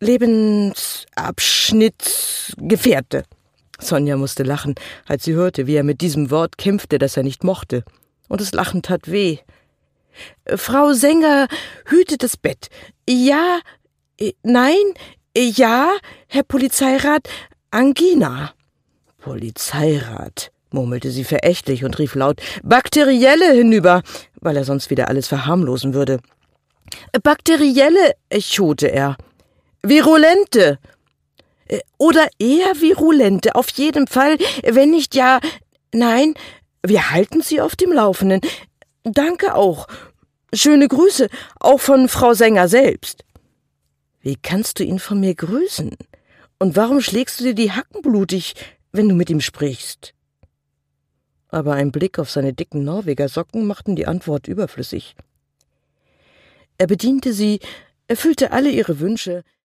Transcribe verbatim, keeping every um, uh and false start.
Lebensabschnittsgefährte. Sonja musste lachen, als sie hörte, wie er mit diesem Wort kämpfte, das er nicht mochte. Und das Lachen tat weh. »Frau Sänger hütet das Bett. Ja, äh, nein, äh, ja, Herr Polizeirat, Angina.« »Polizeirat«, murmelte sie verächtlich und rief laut, »Bakterielle hinüber«, weil er sonst wieder alles verharmlosen würde. »Bakterielle«, echote er. »Virulente«, oder eher virulente, auf jeden Fall, wenn nicht ja, nein, wir halten Sie auf dem Laufenden. Danke auch. Schöne Grüße, auch von Frau Sänger selbst.« »Wie kannst du ihn von mir grüßen? Und warum schlägst du dir die Hacken blutig, wenn du mit ihm sprichst?« Aber ein Blick auf seine dicken Norwegersocken machten die Antwort überflüssig. Er bediente sie, erfüllte alle ihre Wünsche,